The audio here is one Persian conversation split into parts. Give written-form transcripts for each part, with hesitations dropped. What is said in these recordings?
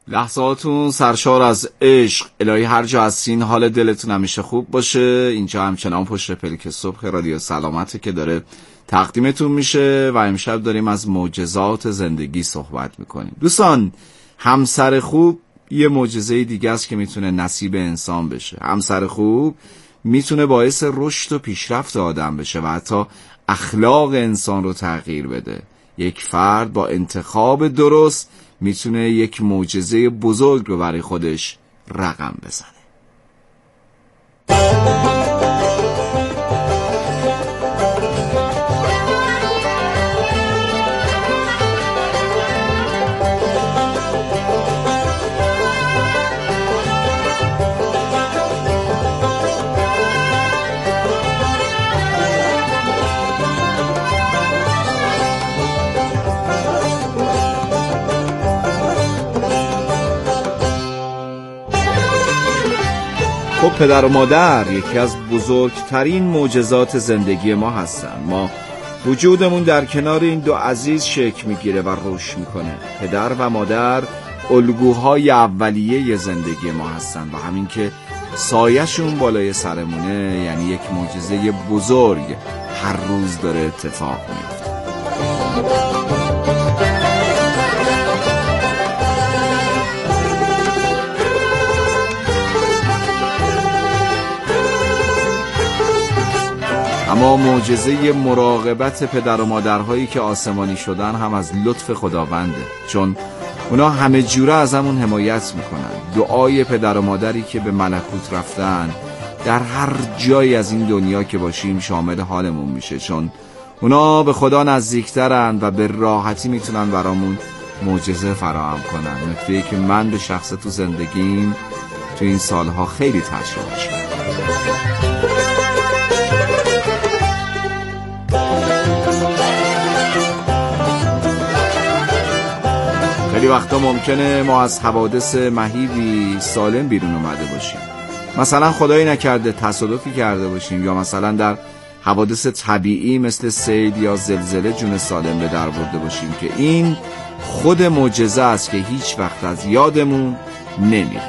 لحظاتون سرشار از عشق. الهی هر جا هستین حال دلتون همیشه خوب باشه. اینجا همچنان پشت پلک صبح رادیو سلامته که داره تقدیمتون میشه و امشب داریم از معجزات زندگی صحبت میکنیم. دوستان، همسر خوب یه معجزه دیگه است که میتونه نصیب انسان بشه. همسر خوب میتونه باعث رشد و پیشرفت آدم بشه و حتی اخلاق انسان رو تغییر بده. یک فرد با انتخاب درست میتونه یک معجزه بزرگ رو برای خودش رقم بزنه. خب پدر و مادر یکی از بزرگترین معجزات زندگی ما هستن. ما وجودمون در کنار این دو عزیز شکل میگیره و رشد میکنه. پدر و مادر الگوهای اولیه زندگی ما هستن و همین که سایه‌شون بالای سرمونه یعنی یک معجزه بزرگ هر روز داره اتفاق میفته. اما معجزه مراقبت پدر و مادرهایی که آسمانی شدن هم از لطف خداونده، چون اونا همه جوره از همون حمایت میکنن. دعای پدر و مادری که به ملکوت رفتن در هر جایی از این دنیا که باشیم شامل حالمون میشه، چون اونا به خدا نزدیکترن و به راحتی میتونن برامون معجزه فراهم کنن. نکته‌ای که من به شخص تو زندگیم تو این سالها خیلی تجربهش کردم. خیلی وقتا ممکنه ما از حوادث مهیبی سالم بیرون اومده باشیم. مثلا خدایی نکرده تصادفی کرده باشیم یا مثلا در حوادث طبیعی مثل سیل یا زلزله جون سالم به در برده باشیم که این خود معجزه است که هیچ وقت از یادمون نمیره.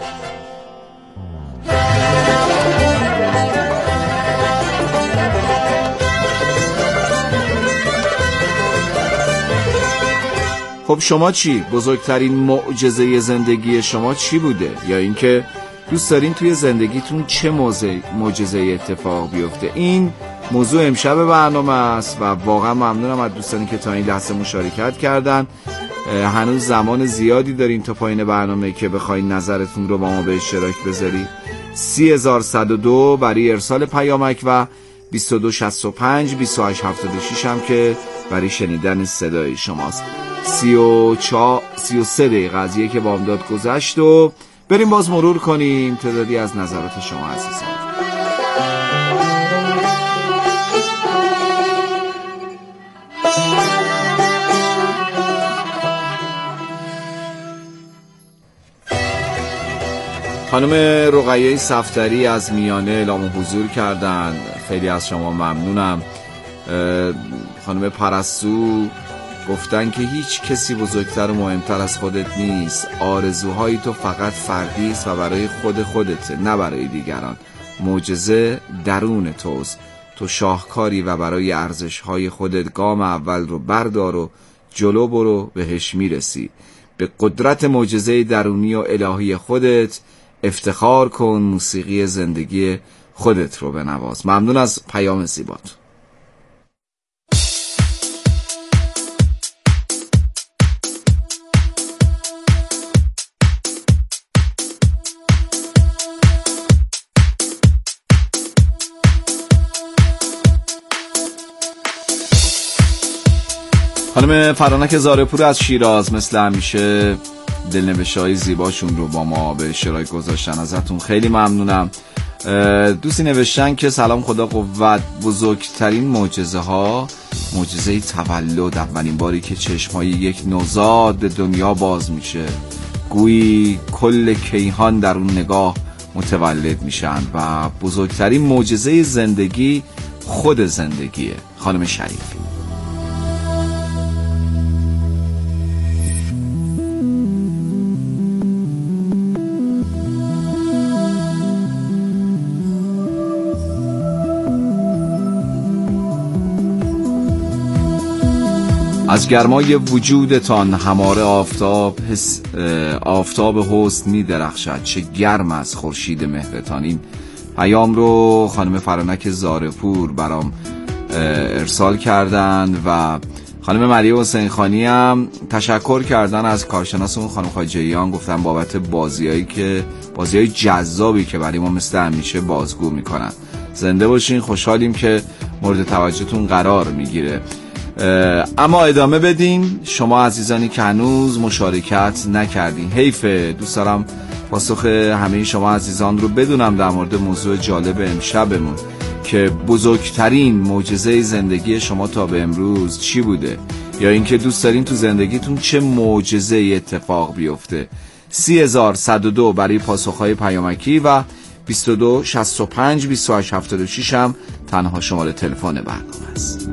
خب شما چی؟ بزرگترین معجزه زندگی شما چی بوده؟ یا اینکه دوست دارین توی زندگیتون چه معجزه اتفاق بیفته؟ این موضوع امشب برنامه است و واقعا ممنونم از دوستانی که تا این لحظه مشارکت کردن. هنوز زمان زیادی دارین تا پایین برنامه که بخواین نظرتون رو با ما به اشتراک بذارید. 3102 برای ارسال پیامک و 2265 2876 هم که برای شنیدن صدای شماست. 33 دقیقه قضیه که بامداد گذشت و بریم باز مرور کنیم تعدادی از نظرات شما عزیزان. خانم رقیه صفدری از میانه اعلام حضور کردن، خیلی از شما ممنونم. خانم پرستو گفتن که هیچ کسی بزرگتر و مهمتر از خودت نیست. آرزوهای تو فقط فردی است و برای خودته، نه برای دیگران. معجزه درون توست. تو شاهکاری و برای ارزشهای خودت گام اول رو بردار و جلو برو، بهش میرسی. به قدرت معجزه درونی و الهی خودت افتخار کن، موسیقی زندگی خودت رو بنواز. ممنون از پیام زیبات. خانم فرانک زارپور از شیراز مثل همیشه دلنوشته‌های زیباشون رو با ما به اشتراک گذاشتن، ازتون خیلی ممنونم. دوستی نوشتن که سلام، خدا قوت. بزرگترین معجزه ها معجزه تولد، اولین باری که چشمای یک نوزاد به دنیا باز میشه، گویی کل کیهان در اون نگاه متولد میشن و بزرگترین معجزه زندگی خود زندگیه. خانم شریفی. از گرمای وجودتان هماره آفتاب حسن می درخشد، چه گرم از خورشید مهرتان. این پیام رو خانم فرانک زارپور برام ارسال کردن و خانم مریم حسین خانی هم تشکر کردن از کارشناسمون خانم خاجیان، گفتن بابت بازیای جذابی که برای ما مثل همیشه بازگو میکنن. زنده باشین، خوشحالیم که مورد توجهتون قرار میگیره. اما ادامه بدیم. شما عزیزانی که هنوز مشارکت نکردین، حیفه. دوست دارم پاسخ همه شما عزیزان رو بدونم در مورد موضوع جالب امشبمون که بزرگترین معجزه زندگی شما تا به امروز چی بوده، یا اینکه دوست دارین تو زندگیتون چه معجزه اتفاق بیفته. 30102 برای پاسخهای پیامکی و 22 65 28 76 هم تنها شماره تلفن برنامه است.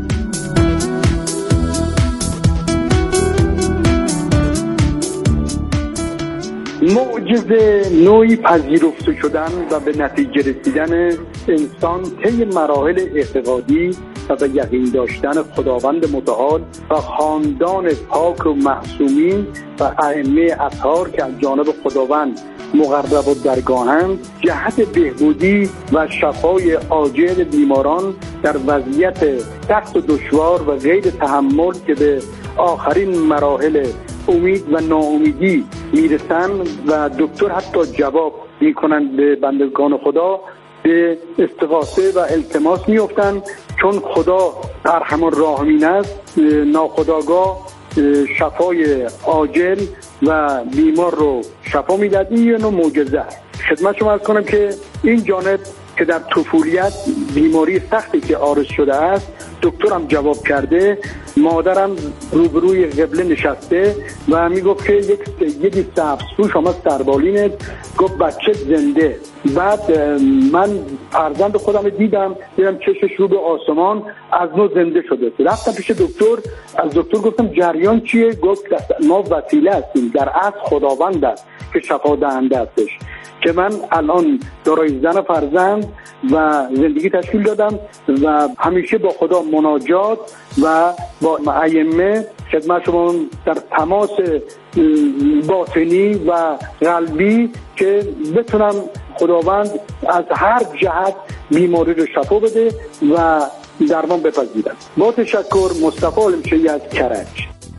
معجزه نوعی پذیرفته شدن و به نتیجه رسیدن انسان طی مراحل اعتقادی و به یقین داشتن خداوند متعال و خاندان پاک و معصومین و ائمه اطهار که از جانب خداوند مقرب و درگاهند، جهت بهبودی و شفای عاجل بیماران در وضعیت سخت و دشوار و غیر تحمل که به آخرین مراحل امید و ناامیدی میرسن و دکتر حتی جواب میکنن به بندگان خدا، به استغاثه و التماس میفتن، چون خدا ارحم الراحمین است. ناخودآگاه شفای عاجل و بیمار رو شفا میدهد. این یه نوع معجزه است. خدمت شما عرض کنم که این جانب که در طفولیت بیماری سختی که عارض شده است، دکترم جواب کرده. مادرم روبروی قبله نشسته و میگفت که یکی سبزپوش آمد سربالینه، گفت بچه زنده. بعد من فرزند خودم دیدم چشش رو به آسمان، از نو زنده شده. رفتم پیش دکتر، از دکتر گفتم جریان چیه؟ گفت ما وسیله هستیم، در اصل خداوند است که شفا دهنده هستش، که من الان دارای زن فرزند و زندگی تشکیل دادم و همیشه با خدا مناجات و با ائمه خدمت شما در تماس باطنی و قلبی که بتونم خداوند از هر جهت بیماری رو شفا بده و درمان بپذیرم. با تشکر، مصطفی علمشهری از کرج.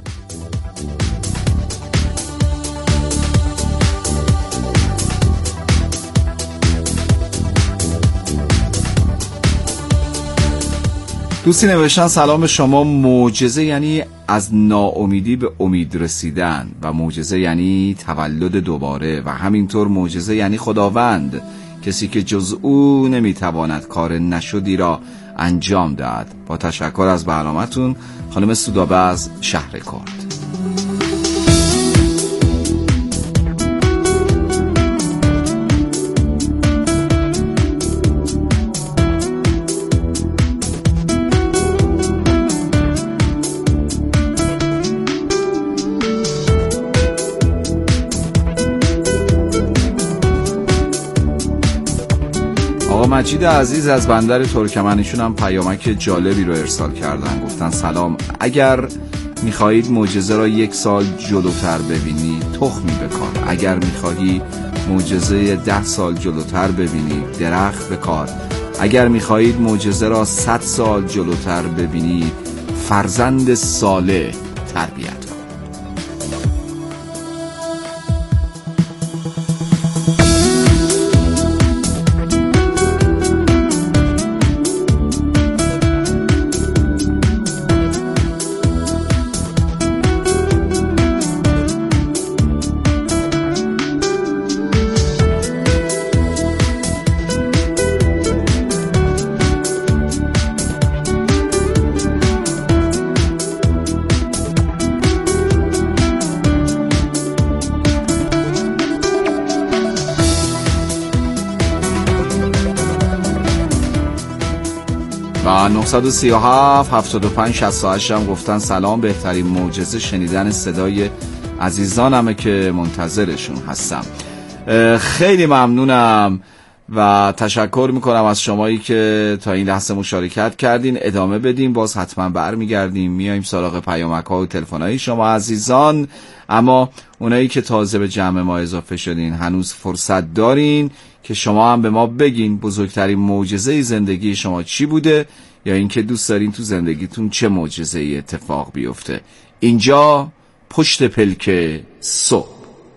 دوستی نوشتن سلام شما. معجزه یعنی از ناامیدی به امید رسیدن و معجزه یعنی تولد دوباره و همینطور معجزه یعنی خداوند، کسی که جز او نمیتواند کار نشدی را انجام دهد. با تشکر از برنامه‌تون. خانم سودابه از شهرکرد. مجید عزیز از بندر ترکمنشون هم پیامک جالبی رو ارسال کردن. گفتن سلام، اگر میخواهید معجزه را 1 سال جلوتر ببینی تخمی بکار، اگر میخواهی معجزه 10 سال جلوتر ببینی درخت بکار، اگر میخواهید معجزه را 100 سال جلوتر ببینی فرزند صالح تربیت کن. و 937 75 68 هم گفتن سلام، بهترین معجزه شنیدن صدای عزیزانمه که منتظرشون هستم. خیلی ممنونم. و تشکر میکنم از شمایی که تا این لحظه مشارکت کردین. ادامه بدیم، باز حتما برمیگردیم، میایم سراغ پیامک ها و تلفن های شما عزیزان. اما اونایی که تازه به جمع ما اضافه شدین هنوز فرصت دارین که شما هم به ما بگین بزرگترین معجزه زندگی شما چی بوده، یا اینکه دوست دارین تو زندگیتون چه معجزه‌ای اتفاق بیفته. اینجا پشت پلک صبح.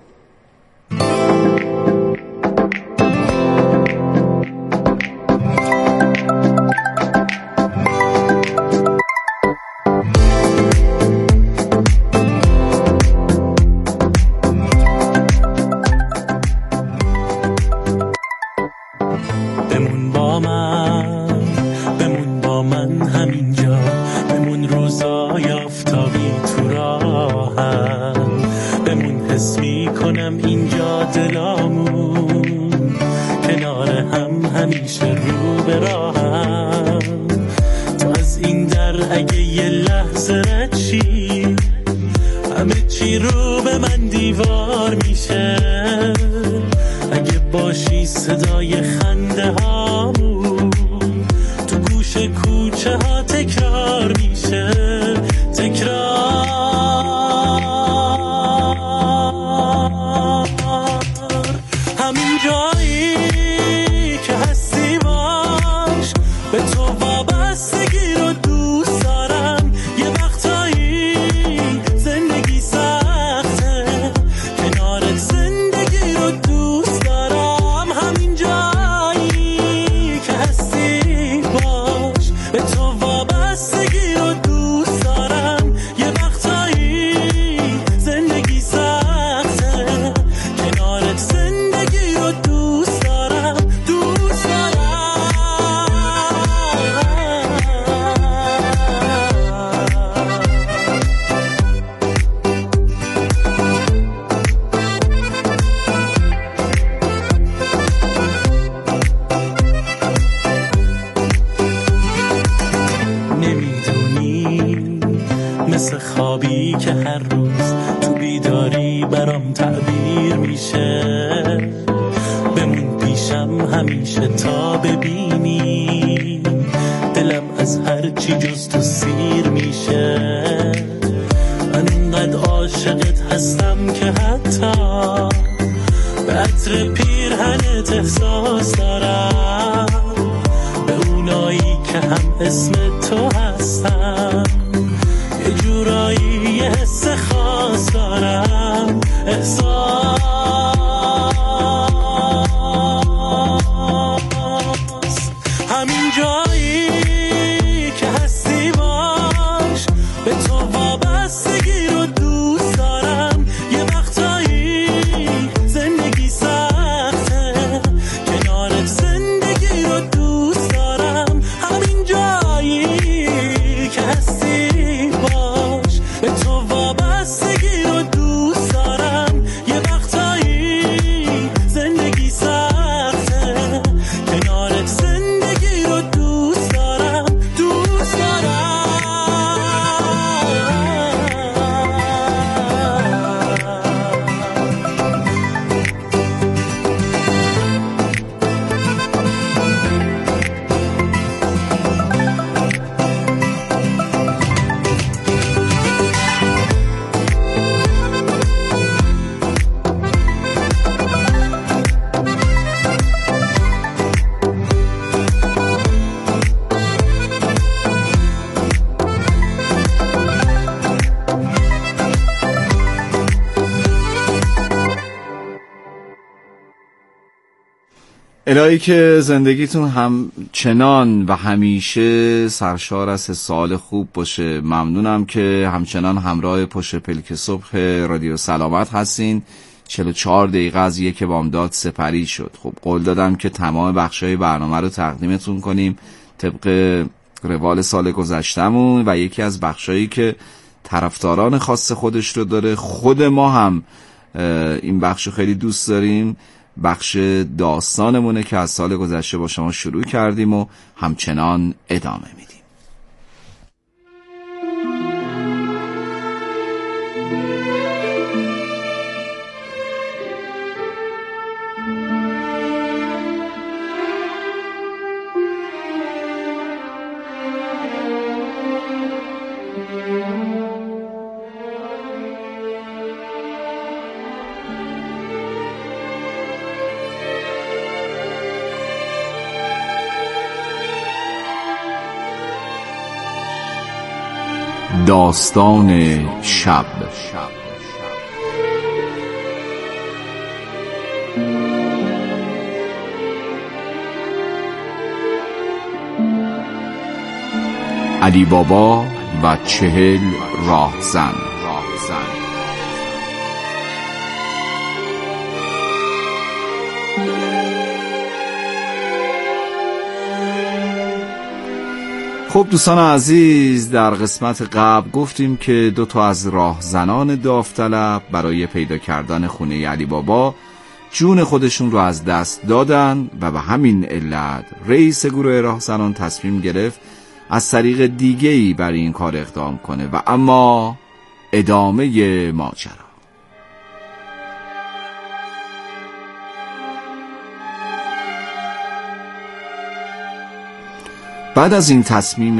الهی که زندگیتون همچنان و همیشه سرشار از سال خوب باشه. ممنونم که همچنان همراه پشت پلک صبح رادیو سلامت هستین. 44 دقیقه از یک بامداد سپری شد. خب قول دادم که تمام بخشای برنامه رو تقدیمتون کنیم طبق روال سال گذشتمون و یکی از بخشایی که طرفداران خاص خودش رو داره، خود ما هم این بخش رو خیلی دوست داریم، بخش داستانمونه که از سال گذشته با شما شروع کردیم و همچنان ادامه میدیم. داستان شب. علی بابا و 40 راهزن. خب دوستان عزیز، در قسمت قبل گفتیم که 2 از راهزنان داوطلب برای پیدا کردن خونه علی بابا جون خودشون رو از دست دادن و به همین علت رئیس گروه راهزنان تصمیم گرفت از طریق دیگه‌ای برای این کار اقدام کنه. و اما ادامه ماجرا. بعد از این تصمیم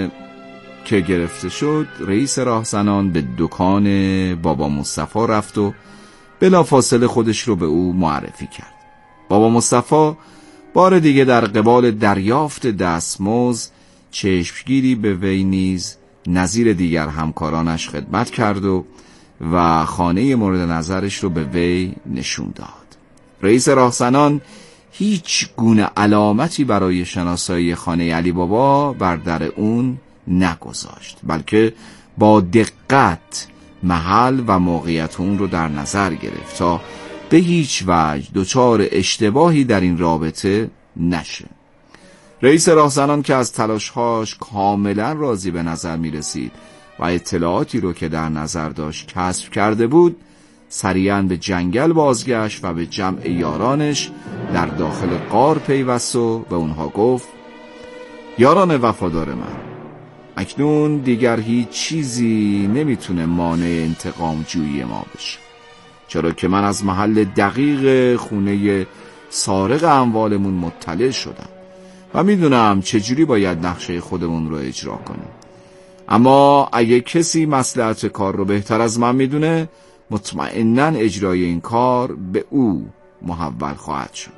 که گرفته شد، رئیس راهزنان به دکان بابا مصطفی رفت و بلافاصله خودش رو به او معرفی کرد. بابا مصطفی بار دیگه در قبال دریافت دستمزد چشمگیری به وی نیز نظیر دیگر همکارانش خدمت کرد و خانه مورد نظرش رو به وی نشون داد. رئیس راهزنان هیچ گونه علامتی برای شناسایی خانه علی بابا بر در اون نگذاشت، بلکه با دقت محل و موقعیت اون رو در نظر گرفت تا به هیچ وجه دچار اشتباهی در این رابطه نشه. رئیس راهزنان که از تلاشهاش کاملا راضی به نظر می رسید و اطلاعاتی رو که در نظر داشت کسب کرده بود، سریعاً به جنگل بازگشت و به جمع یارانش در داخل غار پیوست و به اونها گفت: یاران وفادار من، اکنون دیگر هیچ چیزی نمیتونه مانع انتقام جویی ما بشه، چرا که من از محل دقیق خونه سارق اموالمون مطلع شدم و میدونم چجوری باید نقشه خودمون رو اجرا کنیم. اما اگه کسی مصلحت کار رو بهتر از من میدونه، مطمئناً اجرای این کار به او محول خواهد شد.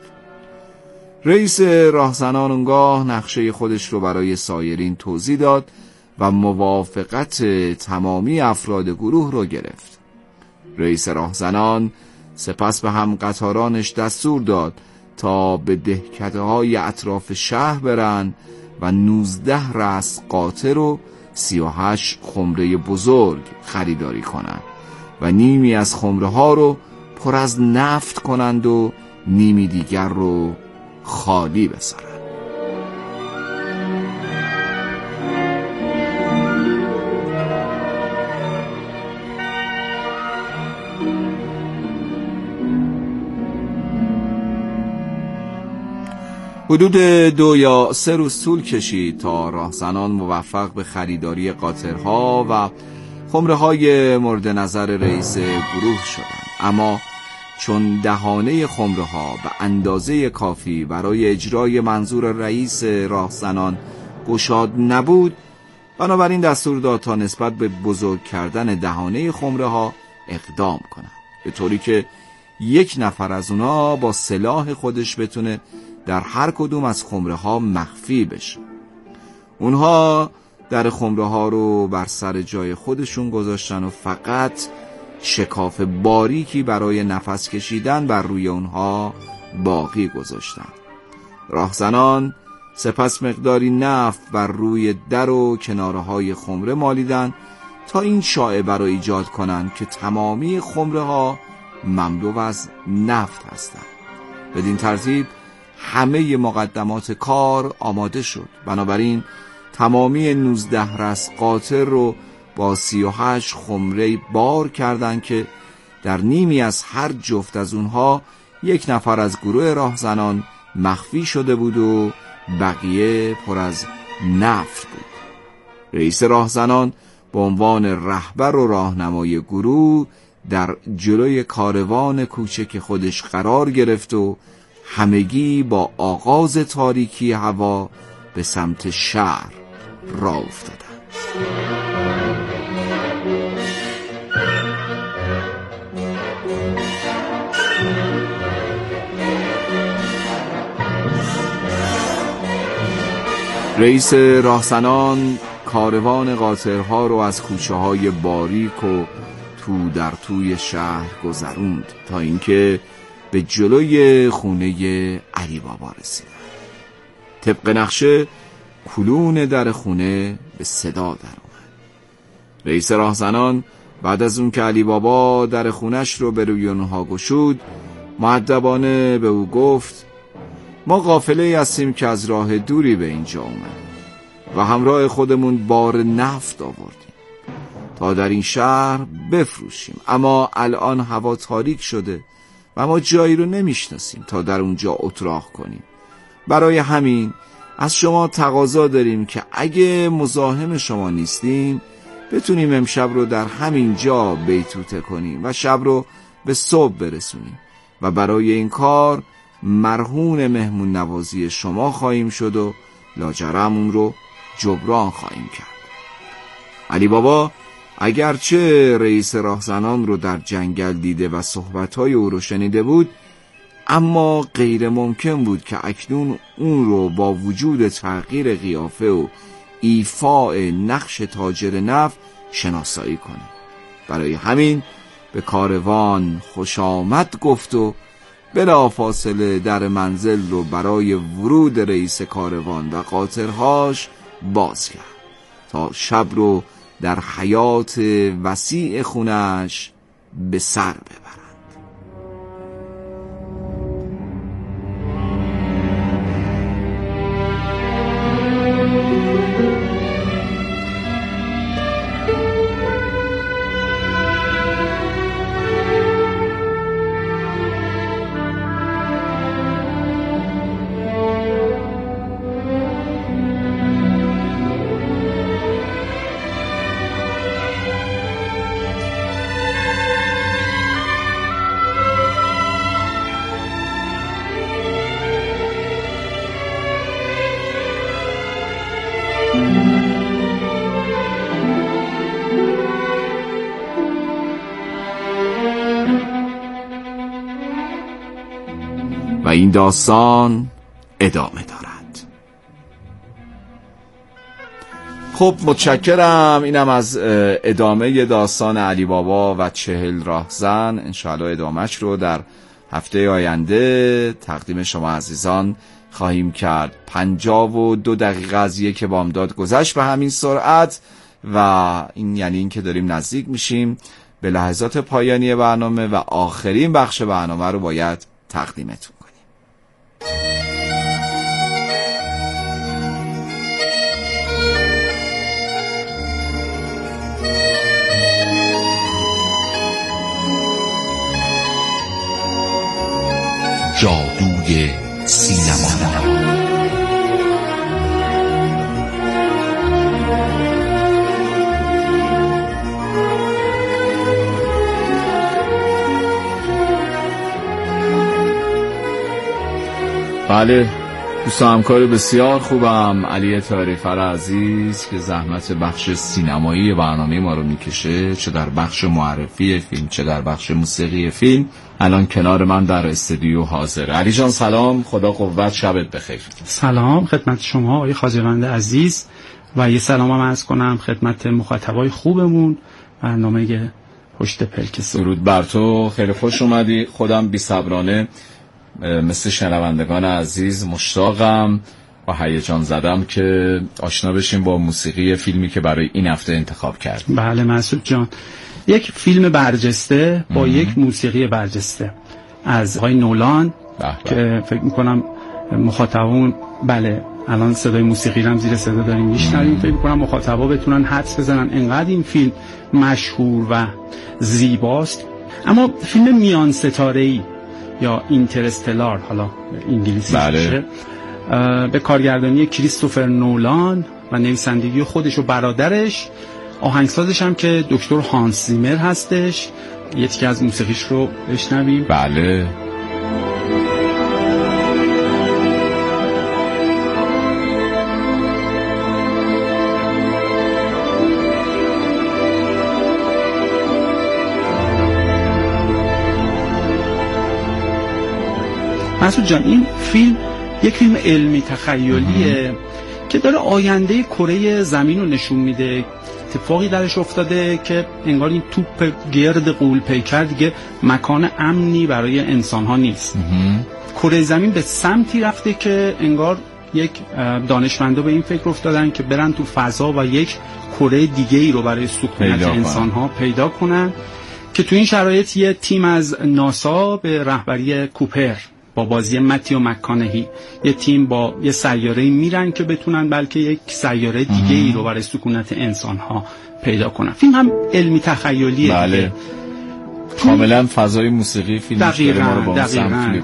رئیس راهزنان اونگاه نقشه خودش رو برای سایرین توضیح داد و موافقت تمامی افراد گروه رو گرفت. رئیس راهزنان سپس به هم قطارانش دستور داد تا به دهکده‌های اطراف شهر برن و 19 رأس قاطر و 38 خمره بزرگ خریداری کنند و نیمی از خمره ها رو پر از نفت کنند و نیمی دیگر رو خالی بذارند. حدود 2 یا 3 روز طول کشید تا راهزنان موفق به خریداری قاطرها و خمره های مورد نظر رئیس گروه شدند. اما چون دهانه خمره ها به اندازه کافی برای اجرای منظور رئیس راهزنان گشاد نبود، بنابراین دستور داد تا نسبت به بزرگ کردن دهانه خمره ها اقدام کنند، به طوری که 1 نفر از اونا با سلاح خودش بتونه در هر کدوم از خمره ها مخفی بشه. اونها در خمره ها رو بر سر جای خودشون گذاشتن و فقط شکاف باریکی برای نفس کشیدن بر روی اونها باقی گذاشتن. راهزنان سپس مقداری نفت بر روی در و کناره های خمره مالیدن تا این شایعه را ایجاد کنند که تمامی خمره ها مملو از نفت هستند. بدین ترتیب همه مقدمات کار آماده شد. بنابراین تمامی 19 رأس قاطر رو با 38 خمره بار کردند که در نیمی از هر جفت از اونها 1 نفر از گروه راهزنان مخفی شده بود و بقیه پر از نفت بود. رئیس راهزنان به عنوان رهبر و راهنمای گروه در جلوی کاروان کوچک خودش قرار گرفت و همگی با آغاز تاریکی هوا به سمت شهر راه افتادند. رئیس راهزنان کاروان قاطرها رو از کوچه های باریک و تو در توی شهر گذروند تا اینکه به جلوی خونه علی بابا رسیدن. طبق نقشه کلون در خونه به صدا در اومد. رئیس راهزنان بعد از اون که علی بابا در خونش رو به روی اونها گشود، مؤدبانه به او گفت ما قافله هستیم که از راه دوری به اینجا اومد و همراه خودمون بار نفت آوردیم تا در این شهر بفروشیم، اما الان هوا تاریک شده و ما جایی رو نمیشناسیم تا در اونجا اتراق کنیم. برای همین از شما تقاضا داریم که اگه مزاحم شما نیستیم بتونیم امشب رو در همین جا بیتوته کنیم و شب رو به صبح برسونیم و برای این کار مرهون مهمون نوازی شما خواهیم شد و لاجرم اون رو جبران خواهیم کرد. علی بابا اگرچه رئیس راهزنان رو در جنگل دیده و صحبت‌های او رو شنیده بود، اما غیر ممکن بود که اکنون اون رو با وجود تغییر قیافه و ایفاء نقش تاجر نفت شناسایی کنه. برای همین به کاروان خوش آمد گفت و بلافاصله در منزل رو برای ورود رئیس کاروان و قاطرهاش باز کرد تا شب رو در حیاط وسیع خونش به سر ببرند. و این داستان ادامه دارد. خب متشکرم. اینم از ادامه داستان علی بابا و 40 راهزن. انشاءالله ادامهش رو در هفته آینده تقدیم شما عزیزان خواهیم کرد. 52 دقیقه از یک بامداد گذشت به همین سرعت و این یعنی این که داریم نزدیک میشیم به لحظات پایانی برنامه و آخرین بخش برنامه رو باید تقدیمتون کنیم. جادوی سینما. بله دوست همکار بسیار خوبم علی طاهری‌فر عزیز که زحمت بخش سینمایی برنامه ما رو میکشه، چه در بخش معرفی فیلم چه در بخش موسیقی فیلم، الان کنار من در استودیو حاضر. علی جان سلام، خدا قوت، شبت بخیر. سلام خدمت شما آقای خواجه‌وند عزیز و یه سلام هم عرض کنم خدمت مخاطبای خوبمون برنامه پشت پلک. درود بر تو، خیلی خوش اومدی. خودم بی‌صبرانه مثل شنوندگان عزیز مشتاقم و هیجان زدم که آشنا بشیم با موسیقی فیلمی که برای این هفته انتخاب کرد. بله مسعود جان، یک فیلم برجسته با یک موسیقی برجسته از آقای نولان که فکر میکنم مخاطبون بله الان صدای موسیقی هم زیر صدا داریم میشنویم، فکر میکنم مخاطبا بتونن حدس بزنن انقدر این فیلم مشهور و زیباست. اما فیلم میان ستاره‌ای یا اینترستلار حالا انگلیسی میشه، به کارگردانی کریستوفر نولان و نویسندگی خودش و برادرش، آهنگسازش هم که دکتر هانس زیمر هستش. یکی از موسیقیش رو بشنویم. بله مسعود جان، این فیلم یک فیلم علمی تخیلیه که داره آینده کره زمین رو نشون میده. اتفاقی درش افتاده که انگار این توپ گرد غول پیکر دیگه مکان امنی برای انسان‌ها نیست. کره زمین به سمتی رفته که انگار یک دانشمندا به این فکر افتادن که برن تو فضا و یک کره دیگه‌ای رو برای سکونت انسان‌ها پیدا کنن، که تو این شرایط یه تیم از ناسا به رهبری کوپر با بازی متیو مک‌کانهی یه تیم با یه سیاره‌ای میرن که بتونن بلکه یک سیاره دیگه‌ای رو برای سکونت انسان‌ها پیدا کنن. فیلم هم علمی تخیلیه. بله. کاملا فضای موسیقی فیلمش داره ما رو با هم.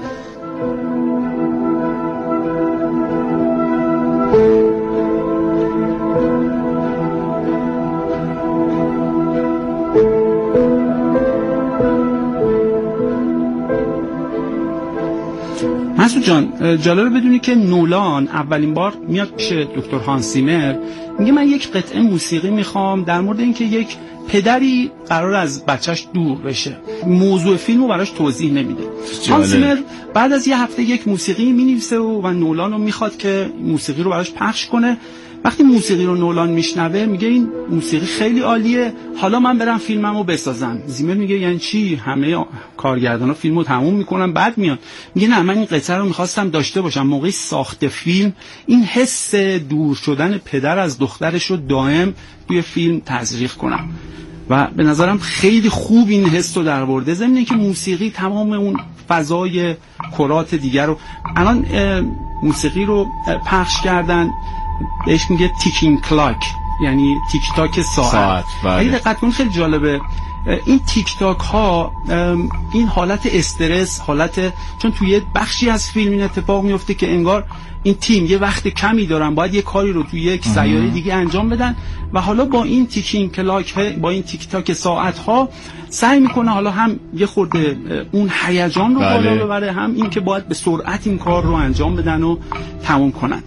مسعود جان، جالبه بدونی که نولان اولین بار میاد پیش دکتر هانس زیمر، میگه من یک قطعه موسیقی میخوام در مورد اینکه یک پدری قرار از بچهش دور بشه. موضوع فیلمو براش توضیح نمیده. هانس زیمر بعد از یه هفته یک موسیقی مینویسه و نولان رو میخواد که موسیقی رو براش پخش کنه. وقتی موسیقی رو نولان میشنوه میگه این موسیقی خیلی عالیه، حالا من برم فیلممو بسازم. زیمر میگه یعنی چی؟ همه کارگردانا فیلمو تموم میکنن بعد میان. میگه نه، من این قطعه رو میخواستم داشته باشم. موقعی ساخت فیلم این حس دور شدن پدر از دخترش رو دائم توی فیلم تزریق کنم و به نظرم خیلی خوب این حس رو درآورده. ضمن اینکه موسیقی تمام اون فضای کرات دیگر رو، الان موسیقی رو پخش کردن بهش میگه تیکینگ کلاک، یعنی تیک تاک ساعت. اگه دقت کنید خیلی جالبه این تیک تاک ها، این حالت استرس، چون توی بخشی از فیلم این اتفاق میفته که انگار این تیم یه وقت کمی دارن، باید یه کاری رو توی یک سیاره دیگه انجام بدن و حالا با این تیکینگ کلاک، با این تیک تاک ساعت ها سعی میکنه حالا هم یه خورده اون هیجان رو بالا ببره، هم این که باید به سرعت این کار رو انجام بدن و تموم کنن.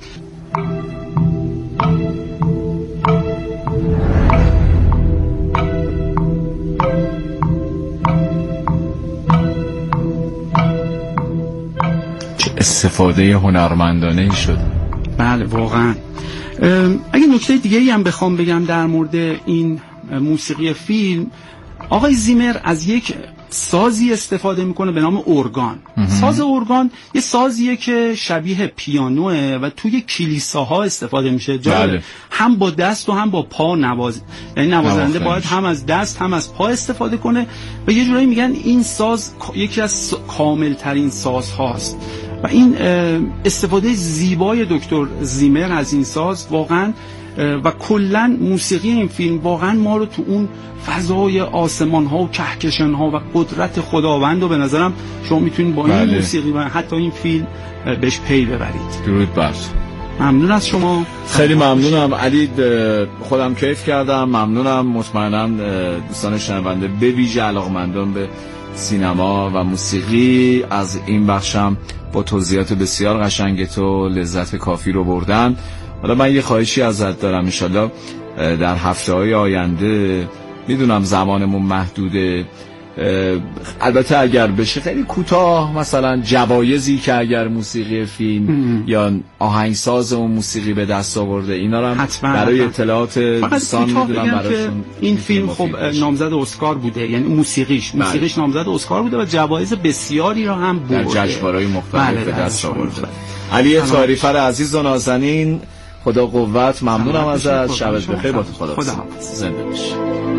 استفاده هنرمندانه شد. بله واقعا. اگه نکته دیگه‌ای هم بخوام بگم در مورد این موسیقی فیلم، آقای زیمر از یک سازی استفاده میکنه به نام ارگان. ساز ارگان یه سازیه که شبیه پیانوه و توی کلیساها استفاده میشه. بله. هم با دست و هم با پا یعنی نوازنده باید هم از دست هم از پا استفاده کنه و یه جورایی میگن این ساز یکی از کامل ترین ساز هاست و این استفاده زیبای دکتر زیمر از این ساز واقعا و کلن موسیقی این فیلم واقعا ما رو تو اون فضای آسمان ها و کهکشان ها و قدرت خداوند رو به نظرم شما میتونید با این موسیقی و حتی این فیلم بهش پی ببرید. درود بر. ممنون از شما. خیلی ممنونم علی، خودم کیف کردم. ممنونم. مطمئنم دوستان شنونده به ویژه علاقه‌مندان به سینما و موسیقی از این بخشم با توضیحات بسیار قشنگ تو لذت کافی رو بردن. حالا من یه خواهشی ازت دارم، انشالله در هفته‌های آینده، میدونم زمانمون محدوده، البته اگر بشه خیلی کوتاه، مثلا جوایزی که اگر موسیقی فیلم یا آهنگساز اون موسیقی به دست آورده اینا رو برای اطلاعات دوستان میدونم براشون. این فیلم خب نامزد اسکار بوده، یعنی موسیقیش نامزد اسکار بوده و جوایز بسیاری رو هم برده، در جشنواره‌های مختلف به دست آورده. علی طاهری‌فر عزیز و نازنین، خدا قوت. ممنونم ازت. شبت بخیر. با تو خدا زنده باشی.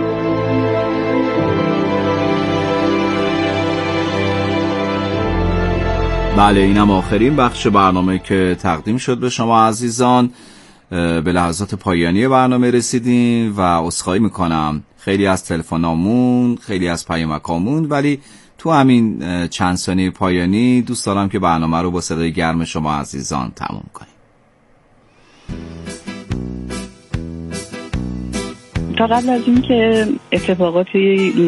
بله، اینم آخرین بخش برنامه که تقدیم شد به شما عزیزان. به لحظات پایانی برنامه رسیدیم و عذرخواهی میکنم خیلی از تلفنامون، خیلی از پیامکامون، ولی تو همین چند ثانیه پایانی دوست دارم که برنامه رو با صدای گرم شما عزیزان تموم کنیم. تا قبل از این که اتفاقاتی